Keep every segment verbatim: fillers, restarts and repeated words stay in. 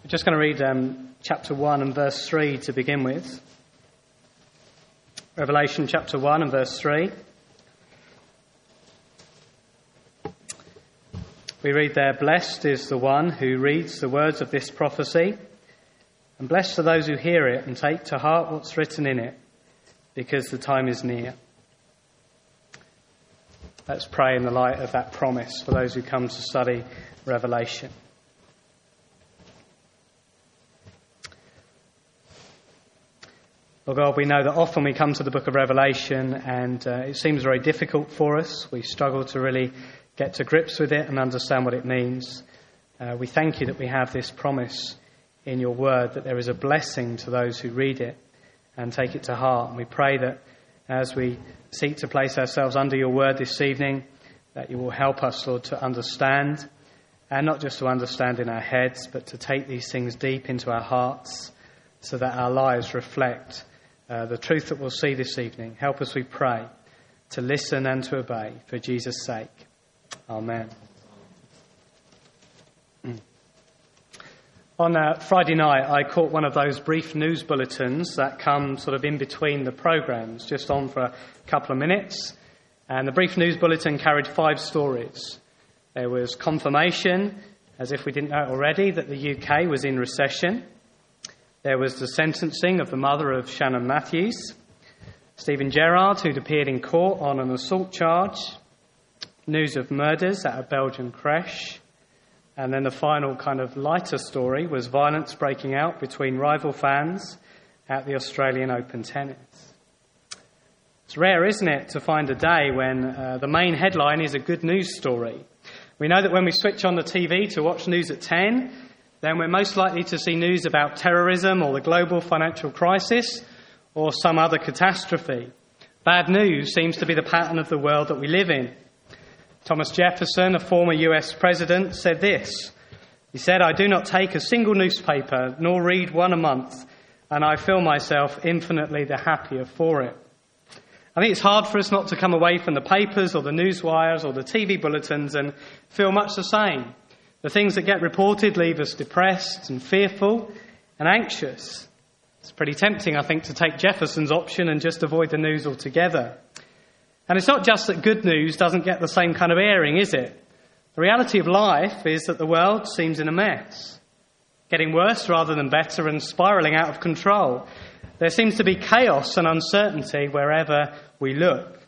We're just going to read um, chapter one and verse three to begin with. Revelation chapter one and verse three. We read there, "Blessed is the one who reads the words of this prophecy, and blessed are those who hear it and take to heart what's written in it, because the time is near." Let's pray in the light of that promise for those who come to study Revelation. Lord God, we know that often we come to the book of Revelation and uh, it seems very difficult for us. We struggle to really get to grips with it and understand what it means. Uh, we thank you that we have this promise in your word, that there is a blessing to those who read it and take it to heart. And we pray that as we seek to place ourselves under your word this evening, that you will help us, Lord, to understand, and not just to understand in our heads, but to take these things deep into our hearts so that our lives reflect uh, the truth that we'll see this evening. Help us, we pray, to listen and to obey for Jesus' sake. Amen. Mm. On uh, Friday night, I caught one of those brief news bulletins that come sort of in between the programmes, just on for a couple of minutes. And the brief news bulletin carried five stories. There was confirmation, as if we didn't know it already, that the U K was in recession. There was the sentencing of the mother of Shannon Matthews, Stephen Gerrard, who'd appeared in court on an assault charge, news of murders at a Belgian creche, and then the final kind of lighter story was violence breaking out between rival fans at the Australian Open tennis. It's rare, isn't it, to find a day when uh, the main headline is a good news story. We know that when we switch on the T V to watch news at ten, then we're most likely to see news about terrorism or the global financial crisis or some other catastrophe. Bad news seems to be the pattern of the world that we live in. Thomas Jefferson, a former U S president, said this. He said, "I do not take a single newspaper nor read one a month, and I feel myself infinitely the happier for it." I think it's hard for us not to come away from the papers or the news wires or the T V bulletins and feel much the same. The things that get reported leave us depressed and fearful and anxious. It's pretty tempting, I think, to take Jefferson's option and just avoid the news altogether. And it's not just that good news doesn't get the same kind of airing, is it? The reality of life is that the world seems in a mess, getting worse rather than better and spiralling out of control. There seems to be chaos and uncertainty wherever we look.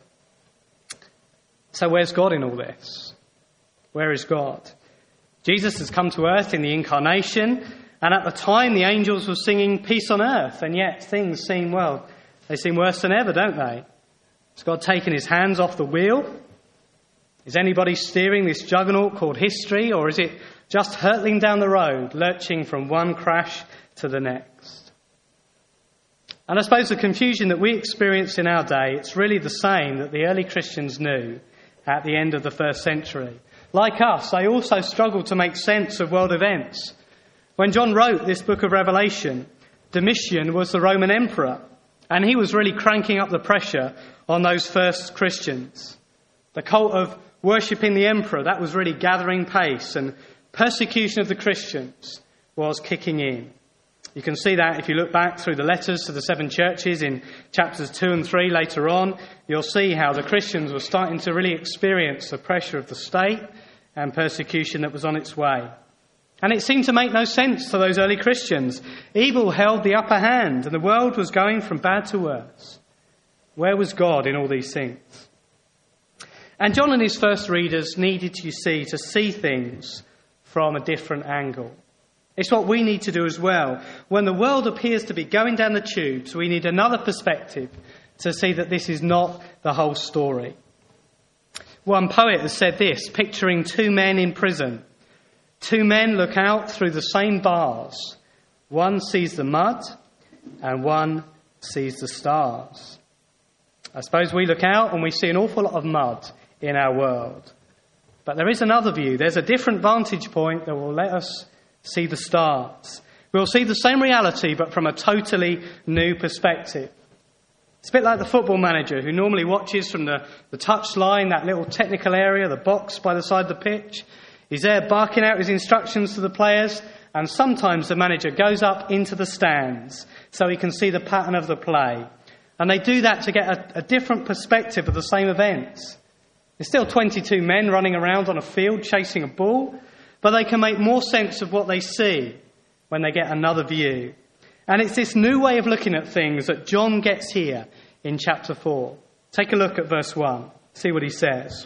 So where's God in all this? Where is God? Jesus has come to earth in the incarnation, and at the time the angels were singing peace on earth, and yet things seem, well, they seem worse than ever, don't they? Has God taken his hands off the wheel? Is anybody steering this juggernaut called history, or is it just hurtling down the road, lurching from one crash to the next? And I suppose the confusion that we experience in our day, it's really the same that the early Christians knew at the end of the first century. Like us, they also struggled to make sense of world events. When John wrote this book of Revelation, Domitian was the Roman emperor, and he was really cranking up the pressure on those first Christians. The cult of worshipping the emperor, that was really gathering pace, and persecution of the Christians was kicking in. You can see that if you look back through the letters to the seven churches in chapters two and three later on. You'll see how the Christians were starting to really experience the pressure of the state and persecution that was on its way. And it seemed to make no sense to those early Christians. Evil held the upper hand and the world was going from bad to worse. Where was God in all these things? And John and his first readers needed, you see, to see things from a different angle. It's what we need to do as well. When the world appears to be going down the tubes, we need another perspective to see that this is not the whole story. One poet has said this, picturing two men in prison. Two men look out through the same bars. One sees the mud and one sees the stars. I suppose we look out and we see an awful lot of mud in our world. But there is another view. There's a different vantage point that will let us see the stars. We'll see the same reality, but from a totally new perspective. It's a bit like the football manager who normally watches from the, the touch line, that little technical area, the box by the side of the pitch. He's there barking out his instructions to the players, and sometimes the manager goes up into the stands so he can see the pattern of the play. And they do that to get a, a different perspective of the same events. There's still twenty-two men running around on a field chasing a ball, but they can make more sense of what they see when they get another view. And it's this new way of looking at things that John gets here in chapter four. Take a look at verse one. See what he says.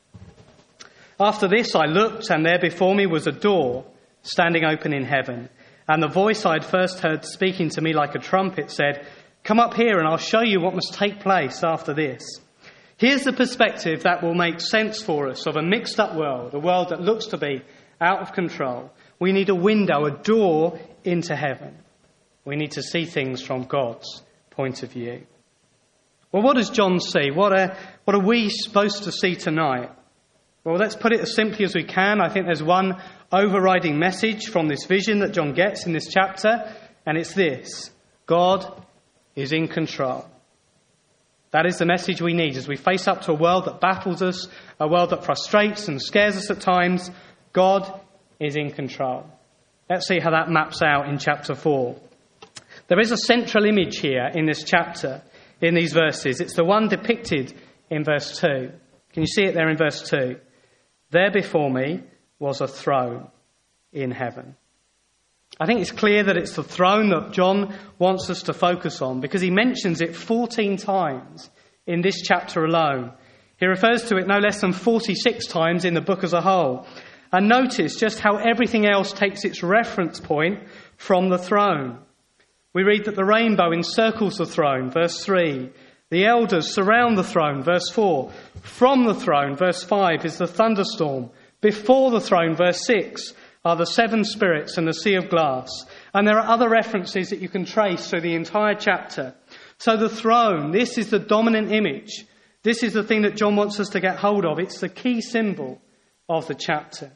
After this I looked, and there before me was a door standing open in heaven. And the voice I had first heard speaking to me like a trumpet said, "Come up here and I'll show you what must take place after this." Here's the perspective that will make sense for us of a mixed up world, a world that looks to be out of control. We need a window, a door into heaven. We need to see things from God's point of view. Well, what does John see? What are, what are we supposed to see tonight? Well, let's put it as simply as we can. I think there's one overriding message from this vision that John gets in this chapter, and it's this: God is in control. That is the message we need as we face up to a world that baffles us, a world that frustrates and scares us at times. God is in control. Let's see how that maps out in chapter four. There is a central image here in this chapter, in these verses. It's the one depicted in verse two. Can you see it there in verse two? There before me was a throne in heaven. I think it's clear that it's the throne that John wants us to focus on because he mentions it fourteen times in this chapter alone. He refers to it no less than forty-six times in the book as a whole. And notice just how everything else takes its reference point from the throne. We read that the rainbow encircles the throne, verse three. The elders surround the throne, verse four. From the throne, verse five, is the thunderstorm. Before the throne, verse six, are the seven spirits and the sea of glass. And there are other references that you can trace through the entire chapter. So the throne, this is the dominant image. This is the thing that John wants us to get hold of. It's the key symbol of the chapter.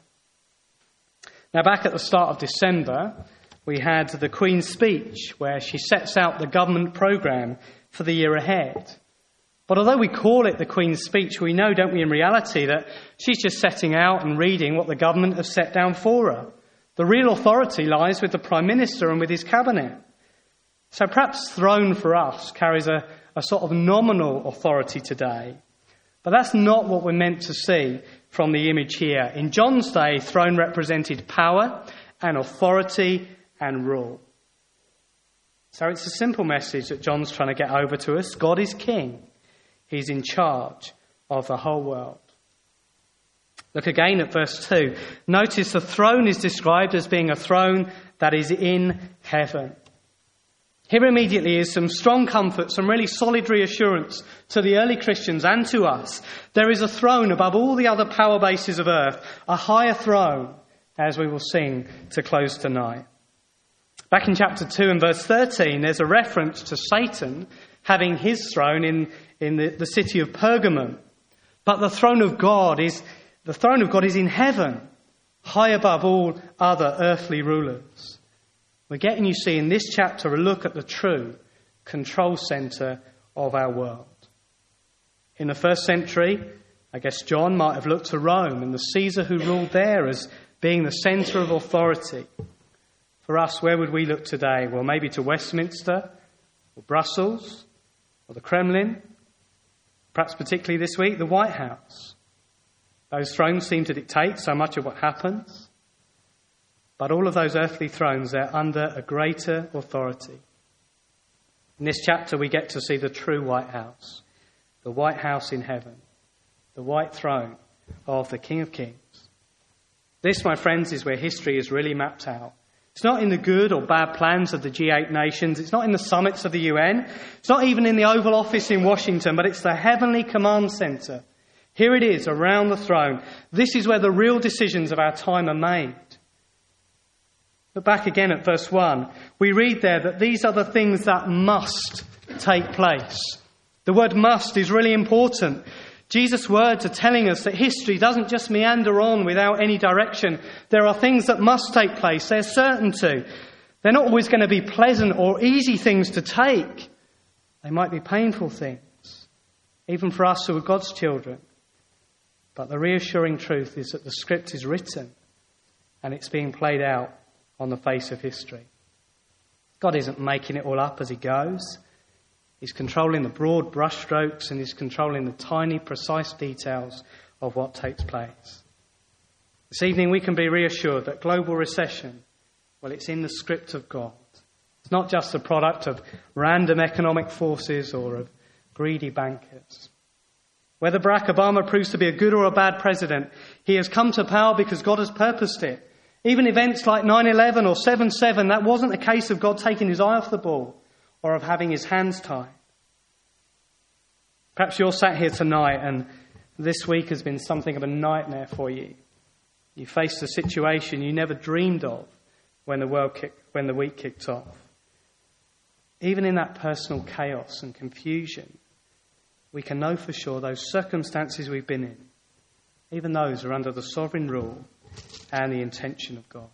Now, back at the start of December, we had the Queen's speech where she sets out the government programme for the year ahead. But although we call it the Queen's speech, we know, don't we, in reality, that she's just setting out and reading what the government has set down for her. The real authority lies with the Prime Minister and with his cabinet. So perhaps throne for us carries a, a sort of nominal authority today. But that's not what we're meant to see from the image here. In John's day, throne represented power and authority and rule. So it's a simple message that John's trying to get over to us. God is king. He's in charge of the whole world. Look again at verse two. Notice the throne is described as being a throne that is in heaven. Here immediately is some strong comfort, some really solid reassurance to the early Christians and to us. There is a throne above all the other power bases of earth, a higher throne, as we will sing to close tonight. Back in chapter two and verse thirteen, there's a reference to Satan having his throne in, in the, the city of Pergamum. But the throne of God is the throne of God is in heaven, high above all other earthly rulers. We're getting, you see, in this chapter a look at the true control centre of our world. In the first century, I guess John might have looked to Rome and the Caesar who ruled there as being the centre of authority. For us, where would we look today? Well, maybe to Westminster, or Brussels, or the Kremlin. Perhaps particularly this week, the White House. Those thrones seem to dictate so much of what happens. But all of those earthly thrones, they're under a greater authority. In this chapter, we get to see the true White House. The White House in heaven. The white throne of the King of Kings. This, my friends, is where history is really mapped out. It's not in the good or bad plans of the G eight nations. It's not in the summits of the U N. It's not even in the Oval Office in Washington, but it's the heavenly command centre. Here it is, around the throne. This is where the real decisions of our time are made. Look back again at verse one. We read there that these are the things that must take place. The word must is really important. Jesus' words are telling us that history doesn't just meander on without any direction. There are things that must take place. They're certain to. They're not always going to be pleasant or easy things to take. They might be painful things, even for us who are God's children. But the reassuring truth is that the script is written and it's being played out on the face of history. God isn't making it all up as he goes. He's controlling the broad brushstrokes and he's controlling the tiny, precise details of what takes place. This evening we can be reassured that global recession, well, it's in the script of God. It's not just the product of random economic forces or of greedy bankers. Whether Barack Obama proves to be a good or a bad president, he has come to power because God has purposed it. Even events like nine eleven or seven seven, that wasn't a case of God taking his eye off the ball or of having his hands tied. Perhaps you're sat here tonight and this week has been something of a nightmare for you. You faced a situation you never dreamed of when the world kicked, when the week kicked off. Even in that personal chaos and confusion, we can know for sure those circumstances we've been in, even those are under the sovereign rule and the intention of God.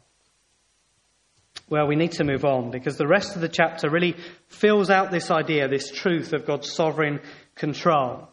Well, we need to move on because the rest of the chapter really fills out this idea, this truth of God's sovereign control.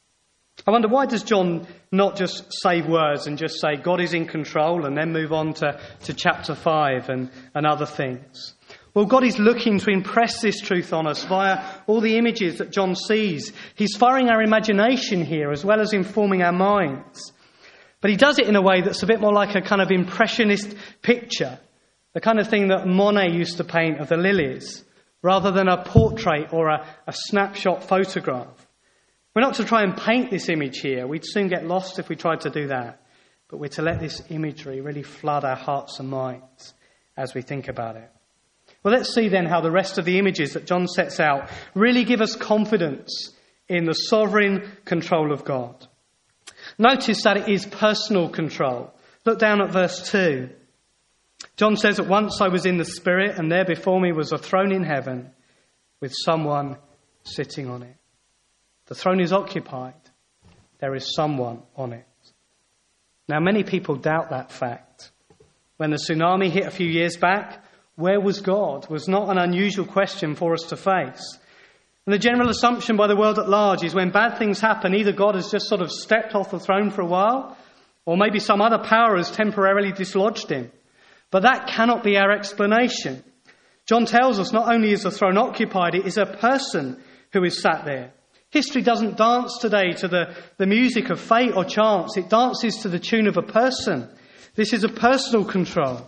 I wonder, why does John not just save words and just say God is in control and then move on to, to chapter five and, and other things? Well, God is looking to impress this truth on us via all the images that John sees. He's firing our imagination here as well as informing our minds. But he does it in a way that's a bit more like a kind of impressionist picture, the kind of thing that Monet used to paint of the lilies, rather than a portrait or a, a snapshot photograph. We're not to try and paint this image here. We'd soon get lost if we tried to do that. But we're to let this imagery really flood our hearts and minds as we think about it. Well, let's see then how the rest of the images that John sets out really give us confidence in the sovereign control of God. Notice that it is personal control. Look down at verse two. John says, "At once I was in the Spirit, and there before me was a throne in heaven with someone sitting on it." The throne is occupied. There is someone on it. Now, many people doubt that fact. When the tsunami hit a few years back, where was God? Was not an unusual question for us to face. And the general assumption by the world at large is when bad things happen, either God has just sort of stepped off the throne for a while, or maybe some other power has temporarily dislodged him. But that cannot be our explanation. John tells us not only is the throne occupied, it is a person who is sat there. History doesn't dance today to the, the music of fate or chance. It dances to the tune of a person. This is a personal control.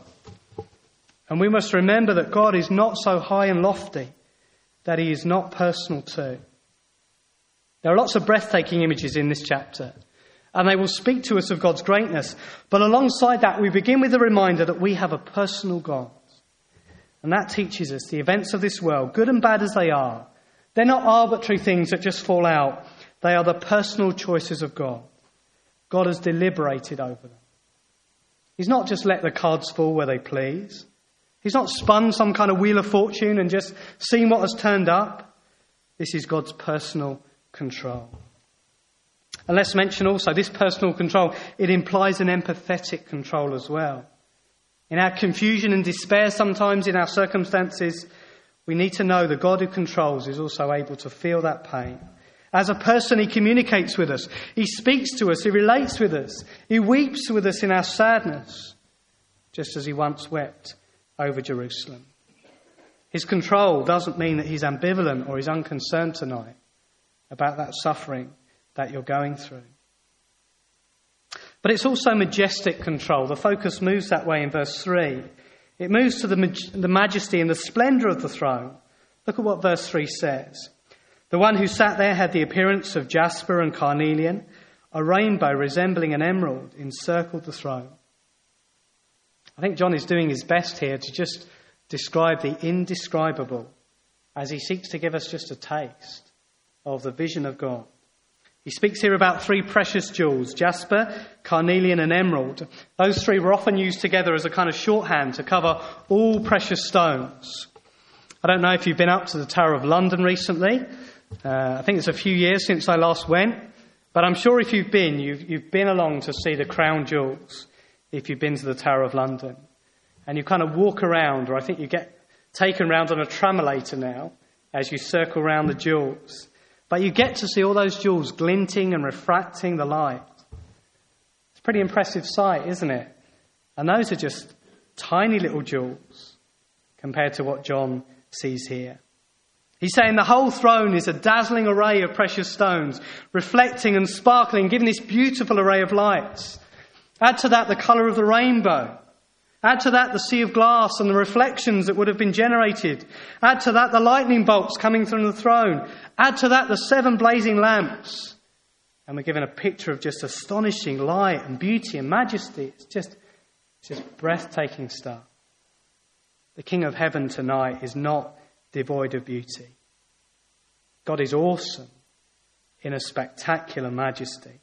And we must remember that God is not so high and lofty that he is not personal too. There are lots of breathtaking images in this chapter, and they will speak to us of God's greatness. But alongside that, we begin with a reminder that we have a personal God. And that teaches us the events of this world, good and bad as they are, they're not arbitrary things that just fall out. They are the personal choices of God. God has deliberated over them. He's not just let the cards fall where they please. He's not spun some kind of wheel of fortune and just seen what has turned up. This is God's personal control. And let's mention also this personal control, it implies an empathetic control as well. In our confusion and despair sometimes in our circumstances, we need to know the God who controls is also able to feel that pain. As a person, he communicates with us. He speaks to us. He relates with us. He weeps with us in our sadness, just as he once wept over Jerusalem. His control doesn't mean that he's ambivalent or he's unconcerned tonight about that suffering that you're going through. But it's also majestic control. The focus moves that way in verse three. It moves to the, maj- the majesty and the splendour of the throne. Look at what verse three says. The one who sat there had the appearance of jasper and carnelian. A rainbow resembling an emerald encircled the throne. I think John is doing his best here to just describe the indescribable as he seeks to give us just a taste of the vision of God. He speaks here about three precious jewels, jasper, carnelian and emerald. Those three were often used together as a kind of shorthand to cover all precious stones. I don't know if you've been up to the Tower of London recently. Uh, I think it's a few years since I last went. But I'm sure if you've been, you've, you've been along to see the crown jewels, if you've been to the Tower of London. And you kind of walk around, or I think you get taken around on a tramolator now as you circle around the jewels. But you get to see all those jewels glinting and refracting the light. It's a pretty impressive sight, isn't it? And those are just tiny little jewels compared to what John sees here. He's saying the whole throne is a dazzling array of precious stones, reflecting and sparkling, giving this beautiful array of lights. Add to that the colour of the rainbow. Add to that the sea of glass and the reflections that would have been generated. Add to that the lightning bolts coming from the throne. Add to that the seven blazing lamps. And we're given a picture of just astonishing light and beauty and majesty. It's just, it's just breathtaking stuff. The King of Heaven tonight is not devoid of beauty. God is awesome in a spectacular majesty.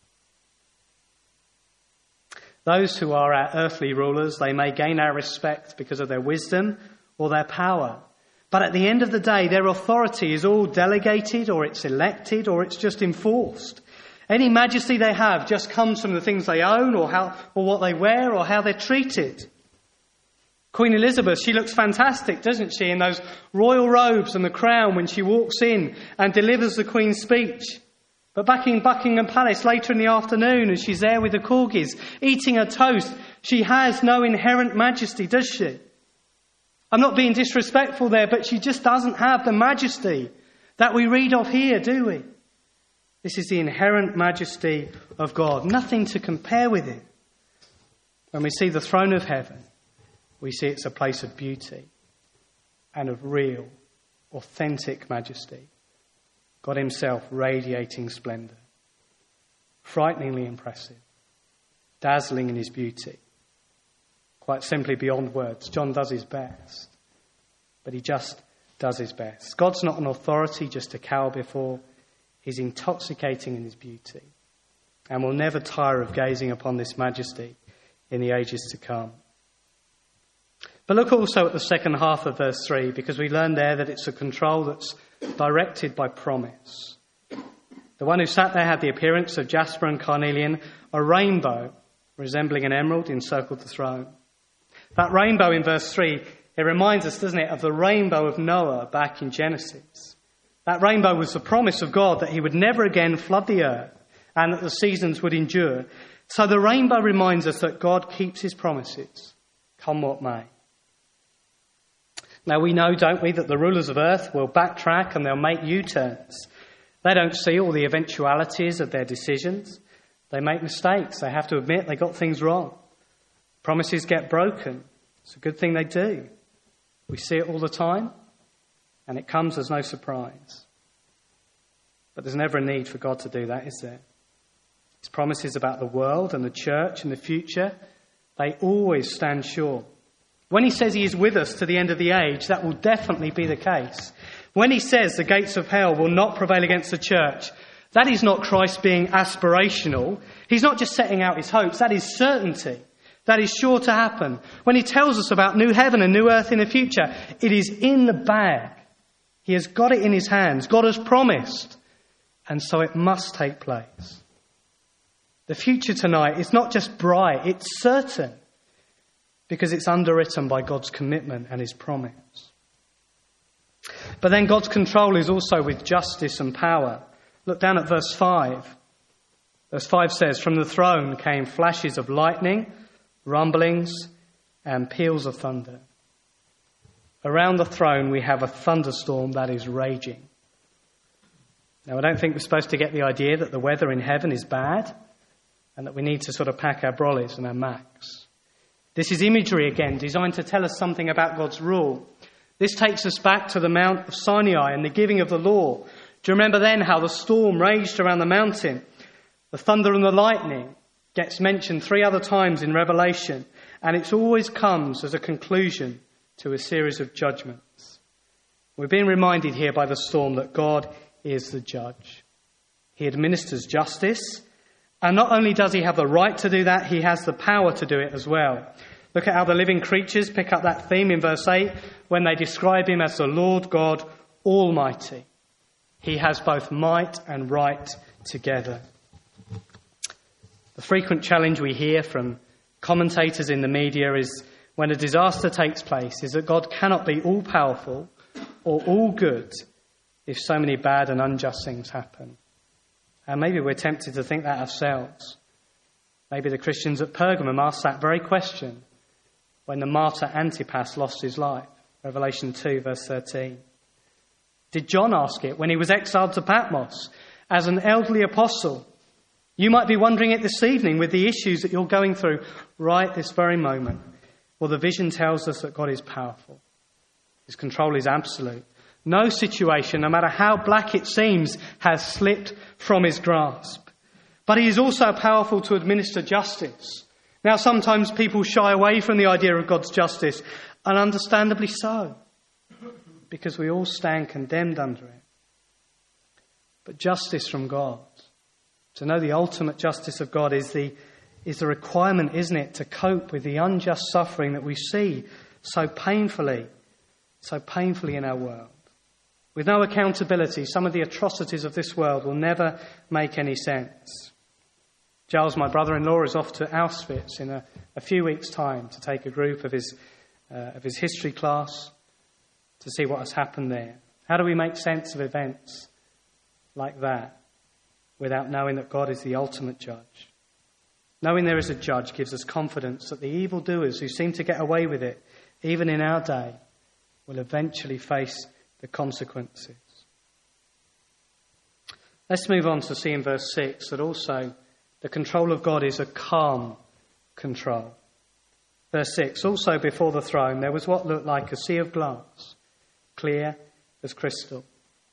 Those who are our earthly rulers, they may gain our respect because of their wisdom or their power. But at the end of the day, their authority is all delegated, or it's elected, or it's just enforced. Any majesty they have just comes from the things they own, or how, or what they wear, or how they're treated. Queen Elizabeth, she looks fantastic, doesn't she, in those royal robes and the crown when she walks in and delivers the Queen's speech. But back in Buckingham Palace later in the afternoon, as she's there with the corgis, eating her toast, she has no inherent majesty, does she? I'm not being disrespectful there, but she just doesn't have the majesty that we read of here, do we? This is the inherent majesty of God. Nothing to compare with it. When we see the throne of heaven, we see it's a place of beauty and of real, authentic majesty. God himself radiating splendour. Frighteningly impressive. Dazzling in his beauty. Quite simply beyond words. John does his best. But he just does his best. God's not an authority just to cower before. He's intoxicating in his beauty. And will never tire of gazing upon this majesty in the ages to come. But look also at the second half of verse three, because we learn there that it's a control that's directed by promise. The one who sat there had the appearance of jasper and carnelian, a rainbow resembling an emerald encircled the throne. That rainbow in verse three, it reminds us, doesn't it, of the rainbow of Noah back in Genesis. That rainbow was the promise of God that he would never again flood the earth and that the seasons would endure. So the rainbow reminds us that God keeps his promises, come what may. Now we know, don't we, that the rulers of earth will backtrack and they'll make U-turns. They don't see all the eventualities of their decisions. They make mistakes. They have to admit they got things wrong. Promises get broken. It's a good thing they do. We see it all the time, and it comes as no surprise. But there's never a need for God to do that, is there? His promises about the world and the church and the future, they always stand sure. When he says he is with us to the end of the age, that will definitely be the case. When he says the gates of hell will not prevail against the church, that is not Christ being aspirational. He's not just setting out his hopes. That is certainty. That is sure to happen. When he tells us about new heaven and new earth in the future, it is in the bag. He has got it in his hands. God has promised. And so it must take place. The future tonight is not just bright, it's certain. Because it's underwritten by God's commitment and his promise. But then God's control is also with justice and power. Look down at verse five. Verse five says, from the throne came flashes of lightning, rumblings, and peals of thunder. Around the throne we have a thunderstorm that is raging. Now I don't think we're supposed to get the idea that the weather in heaven is bad and that we need to sort of pack our brollies and our Macs. This is imagery again, designed to tell us something about God's rule. This takes us back to the Mount of Sinai and the giving of the law. Do you remember then how the storm raged around the mountain? The thunder and the lightning gets mentioned three other times in Revelation, and it always comes as a conclusion to a series of judgments. We're being reminded here by the storm that God is the judge. He administers justice. And not only does he have the right to do that, he has the power to do it as well. Look at how the living creatures pick up that theme in verse eight when they describe him as the Lord God Almighty. He has both might and right together. The frequent challenge we hear from commentators in the media is when a disaster takes place is that God cannot be all-powerful or all good if so many bad and unjust things happen. And maybe we're tempted to think that ourselves. Maybe the Christians at Pergamum asked that very question when the martyr Antipas lost his life. Revelation two, verse thirteen. Did John ask it when he was exiled to Patmos as an elderly apostle? You might be wondering it this evening with the issues that you're going through right this very moment. Well, the vision tells us that God is powerful. His control is absolute. No situation, no matter how black it seems, has slipped from his grasp. But he is also powerful to administer justice. Now, sometimes people shy away from the idea of God's justice, and understandably so, because we all stand condemned under it. But justice from God, to know the ultimate justice of God is the, is the requirement, isn't it, to cope with the unjust suffering that we see so painfully, so painfully in our world. With no accountability, some of the atrocities of this world will never make any sense. Giles, my brother-in-law, is off to Auschwitz in a, a few weeks' time to take a group of his, uh, of his history class to see what has happened there. How do we make sense of events like that without knowing that God is the ultimate judge? Knowing there is a judge gives us confidence that the evildoers who seem to get away with it, even in our day, will eventually face the consequences. Let's move on to see in verse six that also the control of God is a calm control. Verse six, also before the throne there was what looked like a sea of glass, clear as crystal.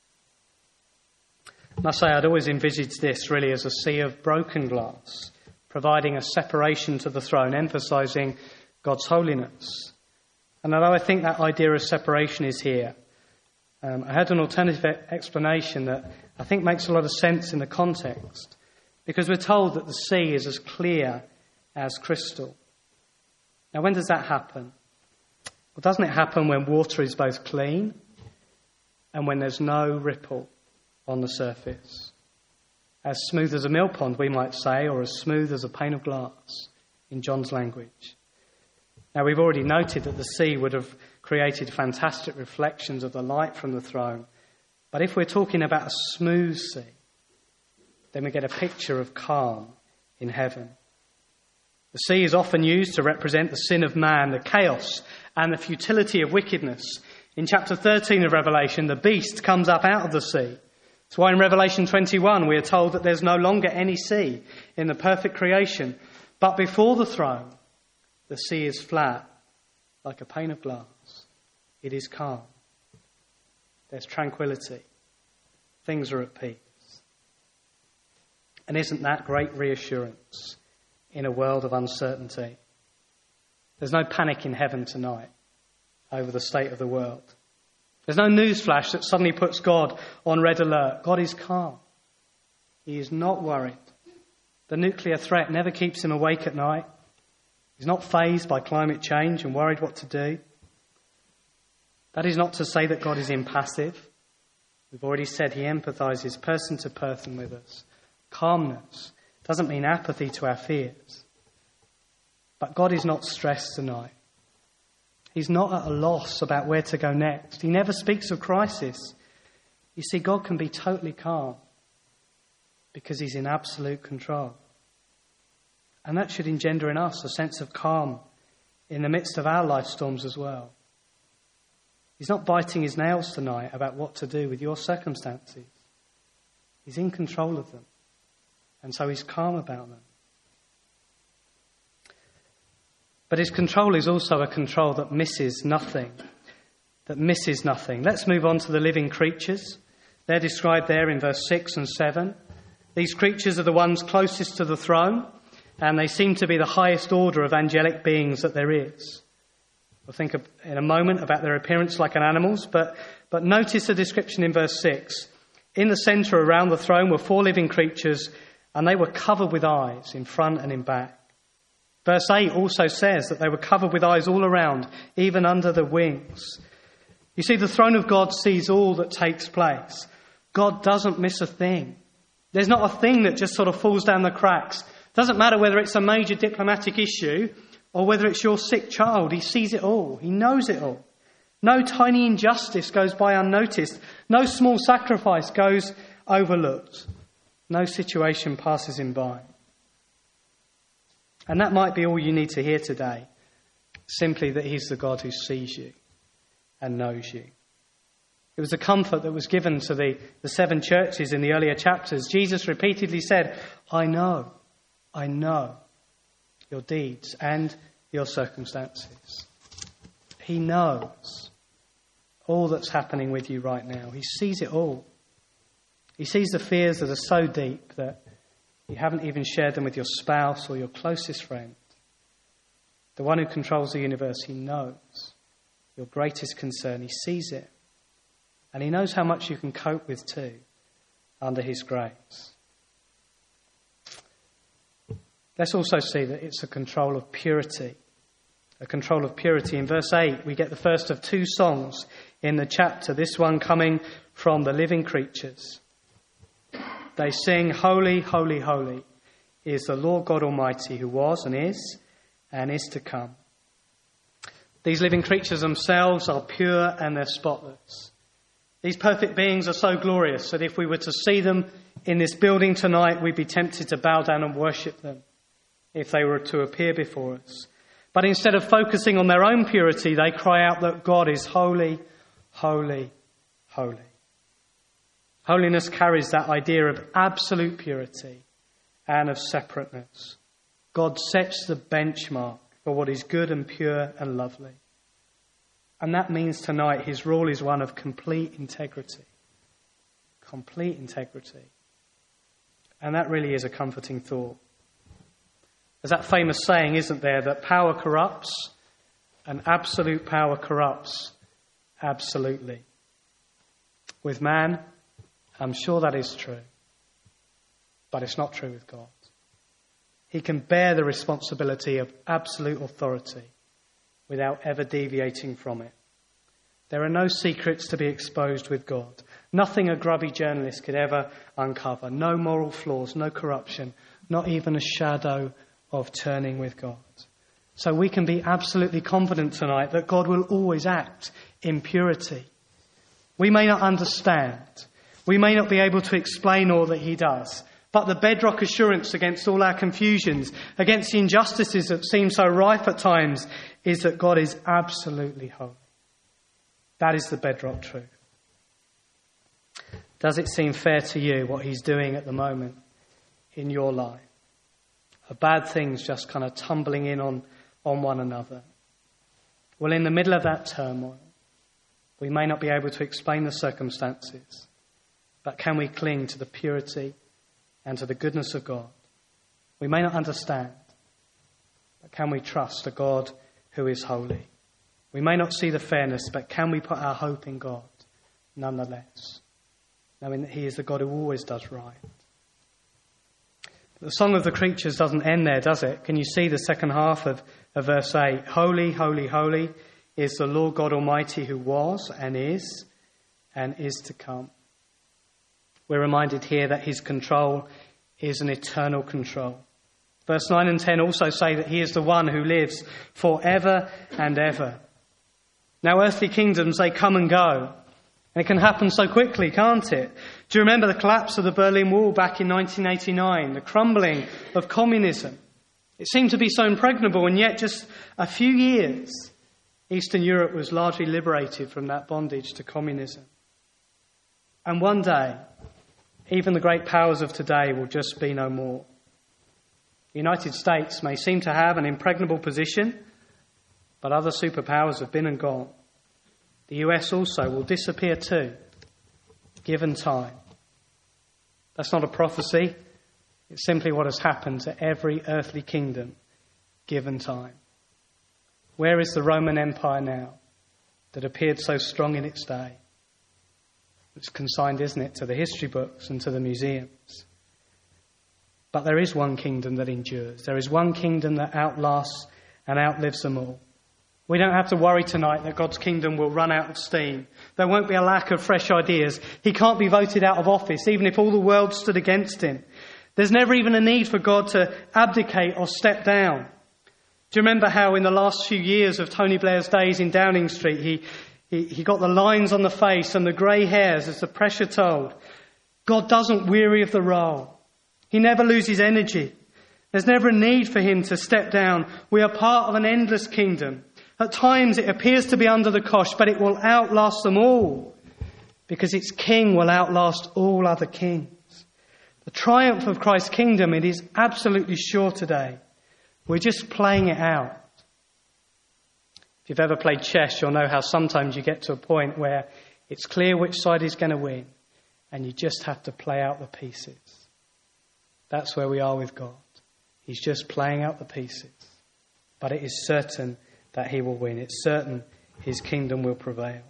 I must say I'd always envisaged this really as a sea of broken glass, providing a separation to the throne, emphasising God's holiness. And although I think that idea of separation is here, um, I had an alternative explanation that I think makes a lot of sense in the context. Because we're told that the sea is as clear as crystal. Now, when does that happen? Well, doesn't it happen when water is both clean and when there's no ripple on the surface? As smooth as a mill pond, we might say, or as smooth as a pane of glass in John's language. Now, we've already noted that the sea would have created fantastic reflections of the light from the throne. But if we're talking about a smooth sea, then we get a picture of calm in heaven. The sea is often used to represent the sin of man, the chaos and the futility of wickedness. In chapter thirteen of Revelation, the beast comes up out of the sea. That's why in Revelation twenty-one we are told that there's no longer any sea in the perfect creation. But before the throne, the sea is flat, like a pane of glass. It is calm. There's tranquility. Things are at peace. And isn't that great reassurance in a world of uncertainty? There's no panic in heaven tonight over the state of the world. There's no newsflash that suddenly puts God on red alert. God is calm. He is not worried. The nuclear threat never keeps him awake at night. He's not fazed by climate change and worried what to do. That is not to say that God is impassive. We've already said he empathises person to person with us. Calmness doesn't mean apathy to our fears. But God is not stressed tonight. He's not at a loss about where to go next. He never speaks of crisis. You see, God can be totally calm because he's in absolute control. And that should engender in us a sense of calm in the midst of our life storms as well. He's not biting his nails tonight about what to do with your circumstances. He's in control of them. And so he's calm about them. But his control is also a control that misses nothing. That misses nothing. Let's move on to the living creatures. They're described there in verse six and seven. These creatures are the ones closest to the throne, and they seem to be the highest order of angelic beings that there is. We'll think in a moment about their appearance like an animal's, but, but notice the description in verse six. In the centre around the throne were four living creatures, and they were covered with eyes in front and in back. Verse eight also says that they were covered with eyes all around, even under the wings. You see, the throne of God sees all that takes place. God doesn't miss a thing. There's not a thing that just sort of falls down the cracks. Doesn't matter whether it's a major diplomatic issue or whether it's your sick child. He sees it all. He knows it all. No tiny injustice goes by unnoticed. No small sacrifice goes overlooked. No situation passes him by. And that might be all you need to hear today. simply that he's the God who sees you and knows you. It was a comfort that was given to the, the seven churches in the earlier chapters. Jesus repeatedly said, I know, I know your deeds and your circumstances. He knows all that's happening with you right now. He sees it all. He sees the fears that are so deep that you haven't even shared them with your spouse or your closest friend. The one who controls the universe, he knows your greatest concern. He sees it. And he knows how much you can cope with too under his grace. Let's also see that it's a control of purity. A control of purity. In verse eight, we get the first of two songs in the chapter, this one coming from the living creatures. They sing, Holy, holy, holy is the Lord God Almighty, who was and is and is to come. These living creatures themselves are pure and they're spotless. These perfect beings are so glorious that if we were to see them in this building tonight, we'd be tempted to bow down and worship them if they were to appear before us. But instead of focusing on their own purity, they cry out that God is holy, holy, holy. Holiness carries that idea of absolute purity and of separateness. God sets the benchmark for what is good and pure and lovely. And that means tonight his rule is one of complete integrity. Complete integrity. And that really is a comforting thought. There's that famous saying, isn't there, that power corrupts and absolute power corrupts absolutely. With man, I'm sure that is true. But it's not true with God. He can bear the responsibility of absolute authority without ever deviating from it. There are no secrets to be exposed with God. Nothing a grubby journalist could ever uncover. No moral flaws, no corruption, not even a shadow of turning with God. So we can be absolutely confident tonight that God will always act in purity. We may not understand. We may not be able to explain all that he does. But the bedrock assurance against all our confusions, against the injustices that seem so rife at times, is that God is absolutely holy. That is the bedrock truth. Does it seem fair to you what he's doing at the moment in your life? Are bad things just kind of tumbling in on, on one another? Well, in the middle of that turmoil, we may not be able to explain the circumstances, but can we cling to the purity and to the goodness of God? We may not understand, but can we trust a God who is holy? We may not see the fairness, but can we put our hope in God nonetheless, knowing that he is the God who always does right? The song of the creatures doesn't end there, does it? Can you see the second half of, of verse eight? Holy, holy, holy is the Lord God Almighty, who was and is and is to come. We're reminded here that his control is an eternal control. Verse nine and ten also say that he is the one who lives forever and ever. Now, earthly kingdoms, they come and go. And it can happen so quickly, can't it? Do you remember the collapse of the Berlin Wall back in nineteen eighty-nine? The crumbling of communism. It seemed to be so impregnable, and yet just a few years, Eastern Europe was largely liberated from that bondage to communism. And one day, even the great powers of today will just be no more. The United States may seem to have an impregnable position, but other superpowers have been and gone. The U S also will disappear too, given time. That's not a prophecy. It's simply what has happened to every earthly kingdom, given time. Where is the Roman Empire now that appeared so strong in its day? It's consigned, isn't it, to the history books and to the museums. But there is one kingdom that endures. There is one kingdom that outlasts and outlives them all. We don't have to worry tonight that God's kingdom will run out of steam. There won't be a lack of fresh ideas. He can't be voted out of office, even if all the world stood against him. There's never even a need for God to abdicate or step down. Do you remember how in the last few years of Tony Blair's days in Downing Street, he, he, he got the lines on the face and the grey hairs as the pressure told? God doesn't weary of the role. He never loses energy. There's never a need for him to step down. We are part of an endless kingdom, At times it appears to be under the cosh, but it will outlast them all, because its king will outlast all other kings. The triumph of Christ's kingdom, it is absolutely sure today. We're just playing it out. If you've ever played chess, you'll know how sometimes you get to a point where it's clear which side is going to win, and you just have to play out the pieces. That's where we are with God. He's just playing out the pieces. But it is certain that he will win. It's certain his kingdom will prevail.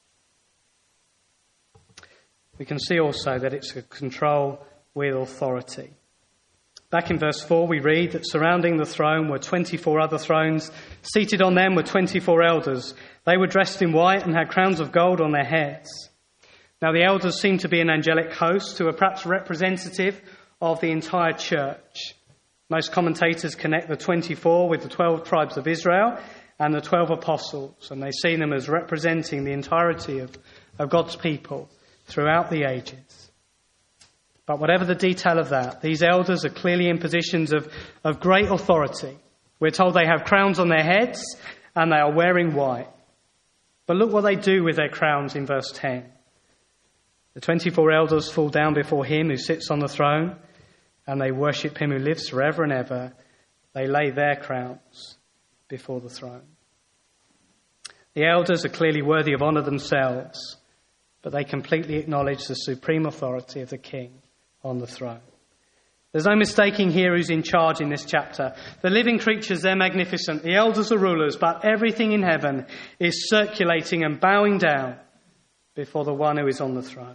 We can see also that it's a control with authority. Back in verse four, we read that surrounding the throne were twenty-four other thrones. Seated on them were twenty-four elders. They were dressed in white and had crowns of gold on their heads. Now the elders seemed to be an angelic host who were perhaps representative of the entire church. Most commentators connect the twenty-four with the twelve tribes of Israel and the twelve apostles, and they see them as representing the entirety of, of God's people throughout the ages. But whatever the detail of that, these elders are clearly in positions of, of great authority. We're told they have crowns on their heads and they are wearing white. But look what they do with their crowns in verse ten. The twenty-four elders fall down before him who sits on the throne, and they worship him who lives forever and ever. They lay their crowns before the throne. The elders are clearly worthy of honour themselves, but they completely acknowledge the supreme authority of the King on the throne. There's no mistaking here who's in charge in this chapter. The living creatures, they're magnificent. The elders are rulers, but everything in heaven is circulating and bowing down before the one who is on the throne.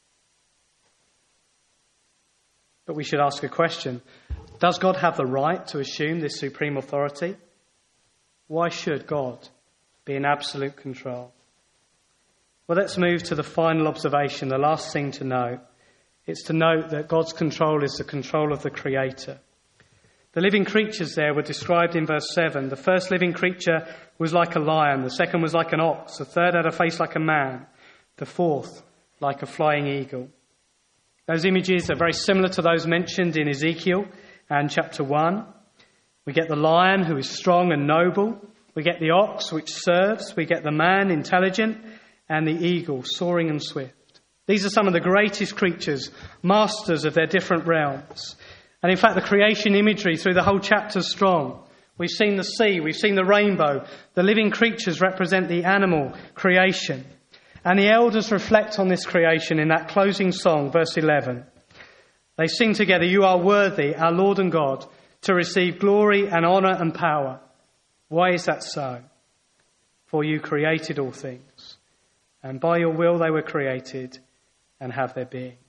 But we should ask a question. Does God have the right to assume this supreme authority? Why should God be in absolute control? Well, let's move to the final observation, the last thing to note. It's to note that God's control is the control of the Creator. The living creatures there were described in verse seven. The first living creature was like a lion. The second was like an ox. The third had a face like a man. The fourth like a flying eagle. Those images are very similar to those mentioned in Ezekiel and chapter one. We get the lion, who is strong and noble. We get the ox, which serves. We get the man, intelligent, and the eagle, soaring and swift. These are some of the greatest creatures, masters of their different realms. And in fact, the creation imagery through the whole chapter is strong. We've seen the sea, we've seen the rainbow. The living creatures represent the animal creation. And the elders reflect on this creation in that closing song, verse eleven. They sing together, "You are worthy, our Lord and God, to receive glory and honour and power." Why is that so? For you created all things, and by your will they were created and have their being.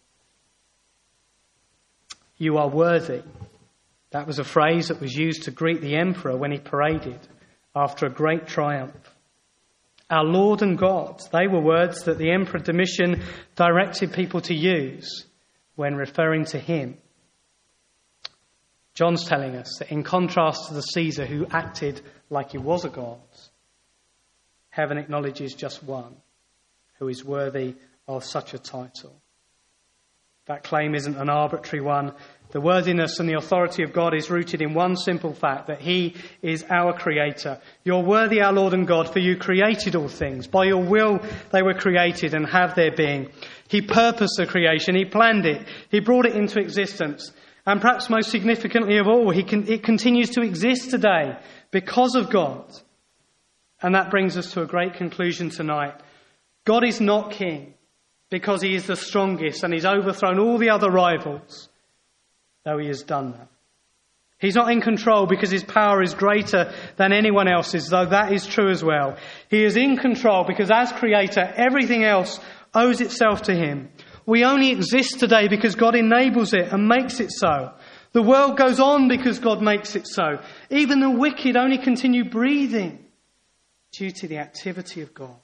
You are worthy. That was a phrase that was used to greet the emperor when he paraded after a great triumph. Our Lord and God, they were words that the Emperor Domitian directed people to use when referring to him. John's telling us that in contrast to the Caesar who acted like he was a god, heaven acknowledges just one who is worthy of such a title. That claim isn't an arbitrary one. The worthiness and the authority of God is rooted in one simple fact, that he is our creator. You're worthy, our Lord and God, for you created all things. By your will they were created and have their being. He purposed the creation. He planned it. He brought it into existence. And perhaps most significantly of all, he can, it continues to exist today because of God. And that brings us to a great conclusion tonight. God is not king because he is the strongest and he's overthrown all the other rivals, though he has done that. He's not in control because his power is greater than anyone else's, though that is true as well. He is in control because as creator, everything else owes itself to him. We only exist today because God enables it and makes it so. The world goes on because God makes it so. Even the wicked only continue breathing due to the activity of God.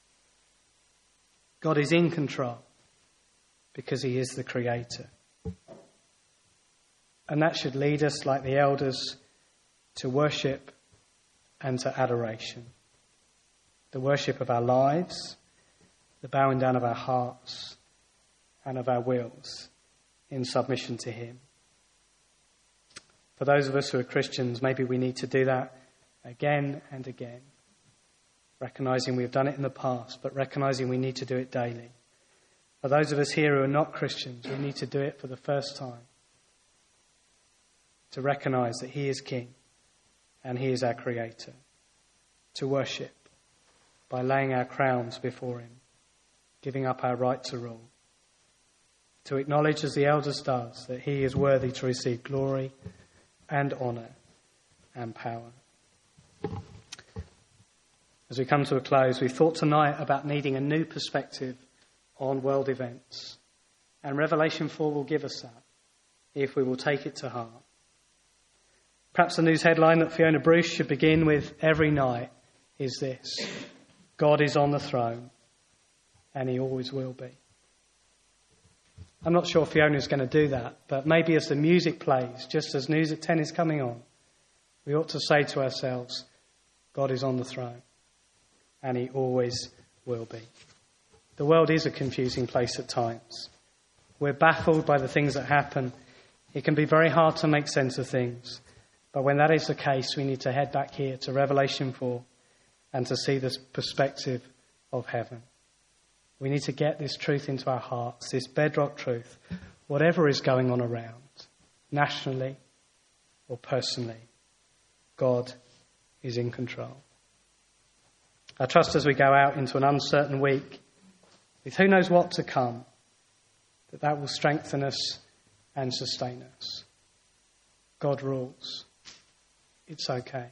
God is in control because he is the creator. And that should lead us, like the elders, to worship and to adoration. The worship of our lives, the bowing down of our hearts and of our wills in submission to him. For those of us who are Christians, maybe we need to do that again and again. recognising we've done it in the past, but recognising we need to do it daily. For those of us here who are not Christians, we need to do it for the first time, to recognise that he is King and he is our Creator, to worship by laying our crowns before him, giving up our right to rule, to acknowledge, as the elders does, that he is worthy to receive glory and honour and power. As we come to a close, we thought tonight about needing a new perspective on world events. And Revelation four will give us that, if we will take it to heart. Perhaps the news headline that Fiona Bruce should begin with every night is this: God is on the throne, and he always will be. I'm not sure Fiona's going to do that, but maybe as the music plays, just as News at ten is coming on, we ought to say to ourselves, God is on the throne, and he always will be. The world is a confusing place at times. We're baffled by the things that happen. It can be very hard to make sense of things. But when that is the case, we need to head back here to Revelation four and to see this perspective of heaven. We need to get this truth into our hearts, this bedrock truth, whatever is going on around, nationally or personally, God is in control. I trust as we go out into an uncertain week, with who knows what to come, that that will strengthen us and sustain us. God rules. It's okay.